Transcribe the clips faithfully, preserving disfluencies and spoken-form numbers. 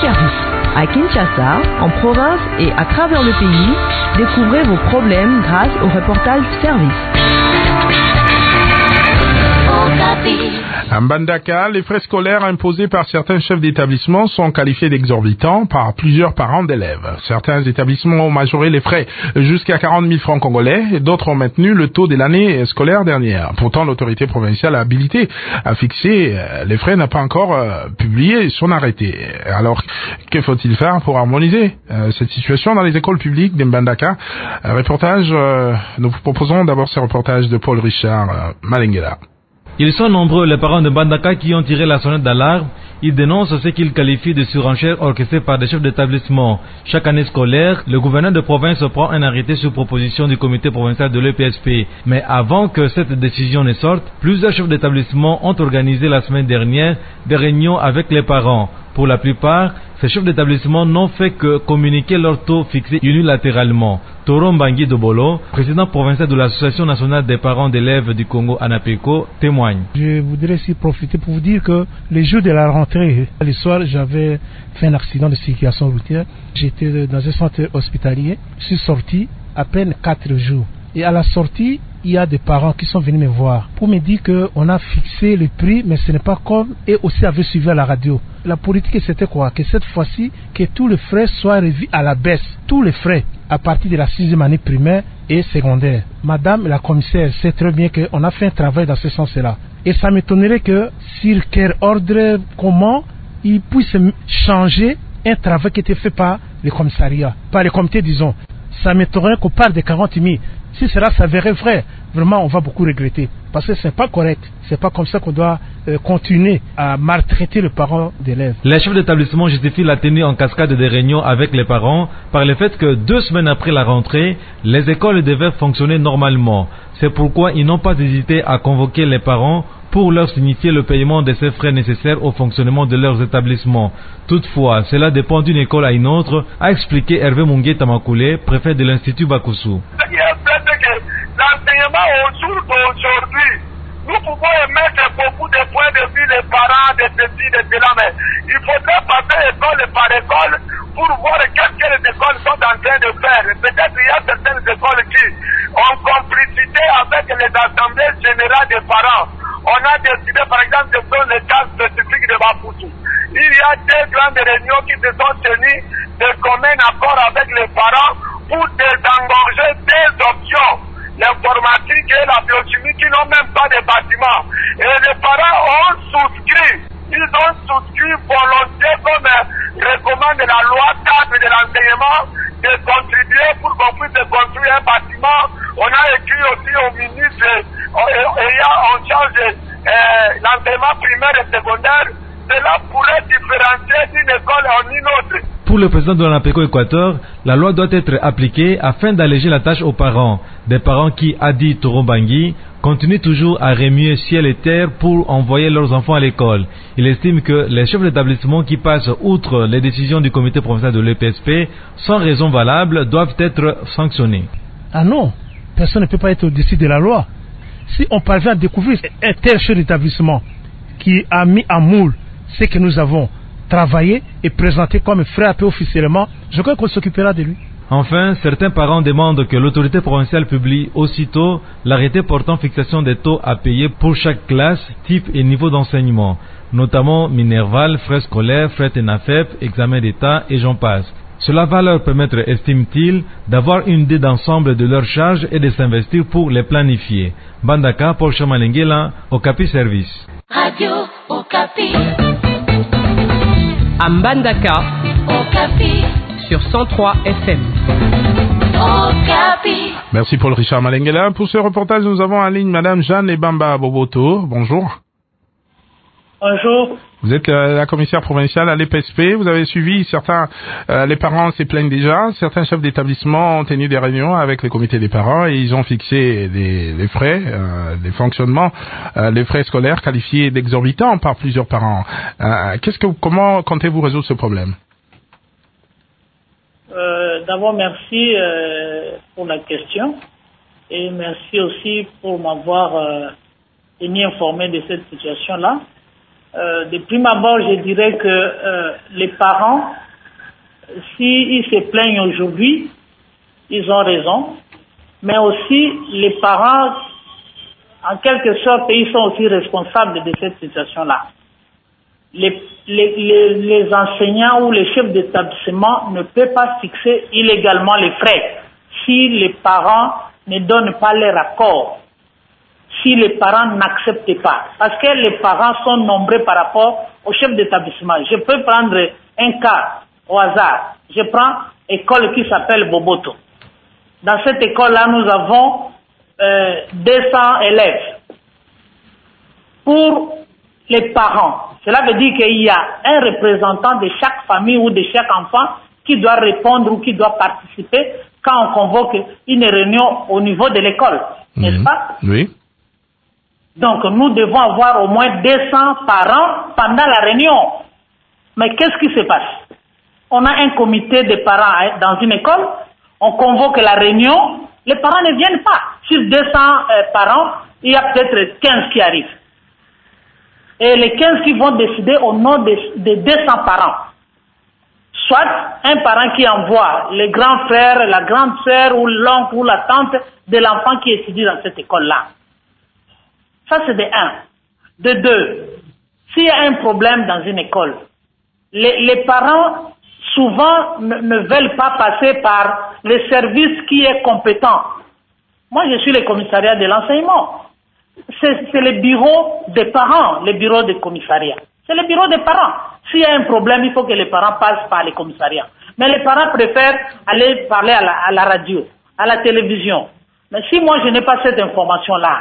services. À Kinshasa, en province et à travers le pays, découvrez vos problèmes grâce au reportage service. À Mbandaka, les frais scolaires imposés par certains chefs d'établissement sont qualifiés d'exorbitants par plusieurs parents d'élèves. Certains établissements ont majoré les frais jusqu'à quarante mille francs congolais et d'autres ont maintenu le taux de l'année scolaire dernière. Pourtant, l'autorité provinciale habilitée à fixer les frais n'a pas encore publié son arrêté. Alors, que faut-il faire pour harmoniser cette situation dans les écoles publiques de Mbandaka? Reportage, nous vous proposons d'abord ce reportage de Paul Richard Malengela. Ils sont nombreux les parents de Mbandaka qui ont tiré la sonnette d'alarme. Ils dénoncent ce qu'ils qualifient de surenchère orchestrée par des chefs d'établissement. Chaque année scolaire, le gouverneur de province prend un arrêté sur proposition du comité provincial de l'E P S P. Mais avant que cette décision ne sorte, plusieurs chefs d'établissement ont organisé la semaine dernière des réunions avec les parents. Pour la plupart, ces chefs d'établissement n'ont fait que communiquer leur taux fixé unilatéralement. Toro Mbangi Dobolo, président provincial de l'Association nationale des parents d'élèves du Congo, ANAPECO, témoigne. Je voudrais aussi profiter pour vous dire que les jours de la rentrée, le soir, j'avais fait un accident de circulation routière. J'étais dans un centre hospitalier. Je suis sorti à peine quatre jours. Et à la sortie, il y a des parents qui sont venus me voir pour me dire qu'on a fixé le prix, mais ce n'est pas comme et aussi avait suivi à la radio. La politique, c'était quoi? Que cette fois-ci, que tous les frais soient revus à la baisse. Tous les frais à partir de la sixième année primaire et secondaire. Madame la commissaire sait très bien qu'on a fait un travail dans ce sens-là. Et ça m'étonnerait que, sur quel ordre, comment il puisse changer un travail qui était fait par le commissariat, par le comité, disons. Ça m'étonnerait qu'on parle de quarante mille. Si cela s'avérait vrai, vraiment on va beaucoup regretter. Parce que ce n'est pas correct. Ce n'est pas comme ça qu'on doit euh, continuer à maltraiter le parent d'élèves. Les chefs d'établissement justifient la tenue en cascade des réunions avec les parents par le fait que deux semaines après la rentrée, les écoles devaient fonctionner normalement. C'est pourquoi ils n'ont pas hésité à convoquer les parents pour leur signifier le paiement de ces frais nécessaires au fonctionnement de leurs établissements. Toutefois, cela dépend d'une école à une autre, a expliqué Hervé Mungué Tamakoulé, préfet de l'Institut Bakusu. L'enseignement au jour d'aujourd'hui, nous pouvons émettre beaucoup de points de vue des parents, des petits, de cela, mais il faudrait passer école par école pour voir qu'est-ce que les écoles sont en train de faire. Peut-être qu'il y a certaines écoles qui ont complicité avec les assemblées générales des parents. On a décidé, par exemple, de prendre le cas spécifique de Maputo. Il y a deux grandes réunions qui se sont tenues de commun accord avec les parents pour désengorger des options, l'informatique et la biochimie qui n'ont même pas de bâtiment. Et les parents ont souscrit, ils ont souscrit volonté comme recommande la loi cadre de l'enseignement de contribuer pour qu'on puisse construire un bâtiment. On a écrit aussi au ministre ayant en charge euh, l'enseignement primaire et secondaire. Cela pourrait différencier d'une école en une autre. Pour le président de l'ANAPECO Équateur, la loi doit être appliquée afin d'alléger la tâche aux parents. Des parents qui, a dit Toro Mbangi, continuent toujours à remuer ciel et terre pour envoyer leurs enfants à l'école. Il estime que les chefs d'établissement qui passent outre les décisions du comité provincial de l'E P S P, sans raison valable, doivent être sanctionnés. Ah non, personne ne peut pas être au-dessus de la loi. Si on parvient à découvrir un tel chef d'établissement qui a mis en moule ce que nous avons travaillé et présenté comme frappé officiellement, je crois qu'on s'occupera de lui. Enfin, certains parents demandent que l'autorité provinciale publie aussitôt l'arrêté portant fixation des taux à payer pour chaque classe, type et niveau d'enseignement, notamment Minerval, frais scolaires, frais TENAFEP, examen d'État et j'en passe. Cela va leur permettre, estime-t-il, d'avoir une idée d'ensemble de leurs charges et de s'investir pour les planifier. Bandaka, Paul Chamalengela, Okapi Service. Radio Okapi. À Mbandaka, Okapi. Sur cent trois F M. Okapi. Merci Paul Richard Malengela. Pour ce reportage, nous avons en ligne Madame Jeanne Ebamba Boboto. Bonjour. Bonjour. Vous êtes euh, la commissaire provinciale à l'E P S P. Vous avez suivi certains, euh, les parents se plaignent déjà. Certains chefs d'établissement ont tenu des réunions avec le comité des parents et ils ont fixé des, des frais, euh, des fonctionnements, euh, les frais scolaires qualifiés d'exorbitants par plusieurs parents. Euh, qu'est-ce que, comment comptez-vous résoudre ce problème? Euh, d'abord, merci euh, pour la question et merci aussi pour m'avoir euh, tenu informé de cette situation-là. euh, de prime abord, je dirais que euh, les parents, s'ils se plaignent aujourd'hui, ils ont raison. Mais aussi, les parents, en quelque sorte, ils sont aussi responsables de cette situation-là. Les, les, les, les enseignants ou les chefs d'établissement ne peuvent pas fixer illégalement les frais si les parents ne donnent pas leur accord, si les parents n'acceptent pas. Parce que les parents sont nombreux par rapport aux chefs d'établissement. Je peux prendre un cas au hasard. Je prends une école qui s'appelle Boboto. Dans cette école-là, nous avons euh, deux cents élèves. Pour les parents, cela veut dire qu'il y a un représentant de chaque famille ou de chaque enfant qui doit répondre ou qui doit participer quand on convoque une réunion au niveau de l'école, mmh. n'est-ce pas? Oui. Donc, nous devons avoir au moins deux cents parents pendant la réunion. Mais qu'est-ce qui se passe? On a un comité de parents dans une école, on convoque la réunion, les parents ne viennent pas. Sur deux cents euh, parents, il y a peut-être quinze qui arrivent. Et les quinze qui vont décider au nom de, de deux cents parents. Soit un parent qui envoie le grand frère, la grande sœur ou l'oncle ou la tante de l'enfant qui étudie dans cette école-là. Ça, c'est de un. De deux, s'il y a un problème dans une école, les, les parents souvent ne, ne veulent pas passer par le service qui est compétent. Moi, je suis le commissariat de l'enseignement. C'est, c'est le bureau des parents, le bureau des commissariats. C'est le bureau des parents. S'il y a un problème, il faut que les parents passent par les commissariats. Mais les parents préfèrent aller parler à la, à la radio, à la télévision. Mais si moi, je n'ai pas cette information-là,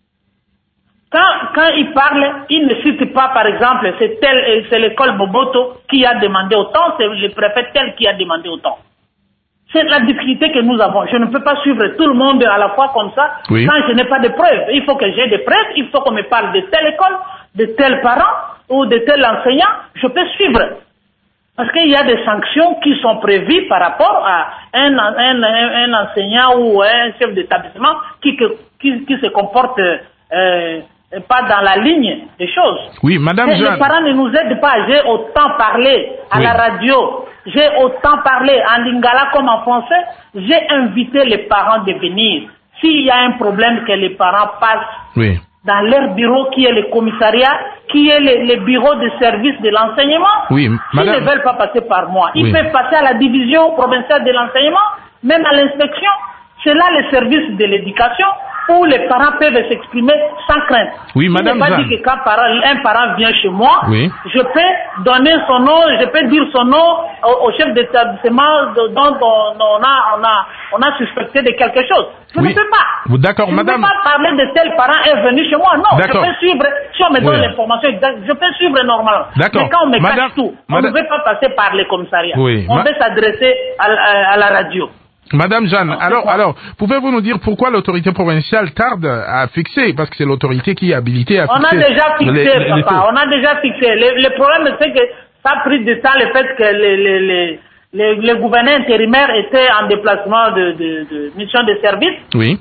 quand, quand ils parlent, ils ne citent pas, par exemple, c'est, tel, c'est l'école Boboto qui a demandé autant, c'est le préfet tel qui a demandé autant. C'est la difficulté que nous avons. Je ne peux pas suivre tout le monde à la fois comme ça, oui. Quand je n'ai pas de preuves. Il faut que j'ai des preuves, il faut qu'on me parle de telle école, de tel parent ou de tel enseignant. Je peux suivre. Parce qu'il y a des sanctions qui sont prévues par rapport à un, un, un, un enseignant ou un chef d'établissement qui, qui, qui se comporte euh, pas dans la ligne des choses. Oui, Madame Jeanne. Les parents ne nous aident pas. J'ai autant parlé à oui. la radio, j'ai autant parlé en lingala comme en français. J'ai invité les parents de venir. S'il y a un problème, que les parents passent oui. dans leur bureau, qui est le commissariat, qui est le, le bureau de service de l'enseignement. Oui, Madame... Ils ne veulent pas passer par moi. Ils oui. peuvent passer à la division provinciale de l'enseignement, même à l'inspection. C'est là le service de l'éducation où les parents peuvent s'exprimer sans crainte. Oui, Madame Je ne peux pas dire que quand parent, un parent vient chez moi, oui. je peux donner son nom, je peux dire son nom au, au chef d'établissement dont on, on, a, on, a, on a suspecté de quelque chose. Je oui. ne peux pas. D'accord, je Madame. ne peux pas parler de tel parent est venu chez moi. Non, D'accord. je peux suivre, si on me donne oui. l'information exacte, je peux suivre normalement. D'accord. Mais quand on me Madame, cache tout, on Madame... ne veut pas passer par les commissariats. Oui. On Ma... veut s'adresser à, à, à la radio. Madame Jeanne, alors, alors, pouvez-vous nous dire pourquoi l'autorité provinciale tarde à fixer? Parce que c'est l'autorité qui est habilitée à fixer. On a déjà fixé, les, les, papa, les on a déjà fixé. Le, le problème, c'est que ça a pris du temps, le fait que les, les, les, les, les gouverneurs intérimaires étaient en déplacement de, de, de mission de service. Oui.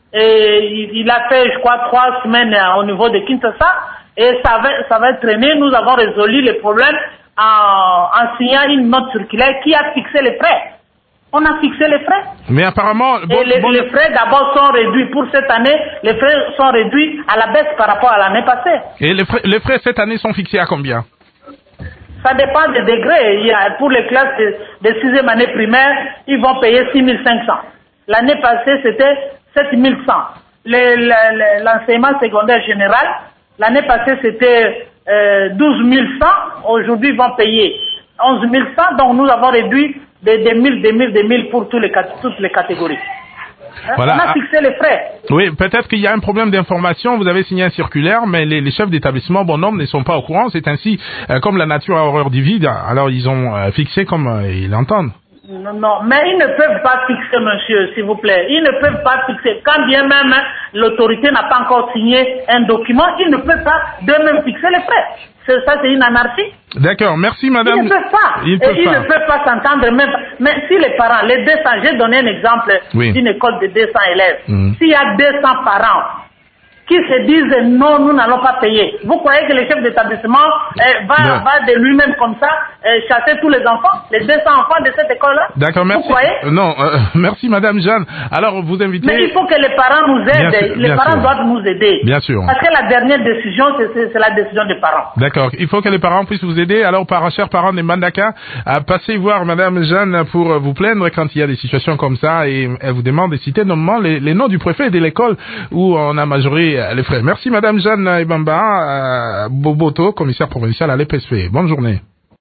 Et il, il a fait, je crois, trois semaines au niveau de Kinshasa. Et ça va, ça va traîner. Nous avons résolu le problème en, en signant une note circulaire qui a fixé les frais. On a fixé les frais. Mais apparemment... Bon, et les, bon... les frais d'abord sont réduits. Pour cette année, les frais sont réduits à la baisse par rapport à l'année passée. Et les frais, les frais cette année sont fixés à combien? Ça dépend des degrés. Il y a, pour les classes de, de sixième année primaire, ils vont payer six mille cinq cents. L'année passée, c'était sept mille cent. Le, le, l'enseignement secondaire général, l'année passée, c'était euh, douze mille cent. Aujourd'hui, ils vont payer onze mille cent. Donc, nous avons réduit de deux mille, deux mille, deux mille pour tous les, toutes les catégories. Voilà. On a fixé les frais. Oui, peut-être qu'il y a un problème d'information. Vous avez signé un circulaire, mais les, les chefs d'établissement, bon nombre, ne sont pas au courant. C'est ainsi, euh, comme la nature a horreur du vide, alors ils ont euh, fixé comme euh, ils l'entendent. Non, non, mais ils ne peuvent pas fixer, monsieur, s'il vous plaît. Ils ne peuvent pas fixer. Quand bien même hein, l'autorité n'a pas encore signé un document, ils ne peuvent pas d'eux-mêmes fixer les frais. C'est, ça, c'est une anarchie. D'accord, merci madame. Ils ne peuvent pas. Ils, peuvent ils pas. ne peuvent pas s'entendre même. Mais si les parents, les deux cents, j'ai donné un exemple oui. d'une école de deux cents élèves. Mmh. S'il y a deux cents parents qui se disent non, nous n'allons pas payer. Vous croyez que le chef d'établissement euh, va, ouais. va de lui-même comme ça euh, chasser tous les enfants, les deux cents enfants de cette école-là? D'accord, merci. Vous croyez? Euh, non, euh, merci Madame Jeanne. Alors vous invitez... Mais il faut que les parents nous aident. Sûr, les parents sûr. doivent nous aider. Bien sûr. Parce que la dernière décision, c'est la décision des parents. D'accord. Il faut que les parents puissent vous aider. Alors, par chers parents de Mbandaka, passez voir Madame Jeanne pour vous plaindre quand il y a des situations comme ça et elle vous demande de citer normalement les, les noms du préfet de l'école où on a majoré les frais. Merci Madame Jeanne Ebamba, euh, Boboto, commissaire provincial à l'E P S P. Bonne journée.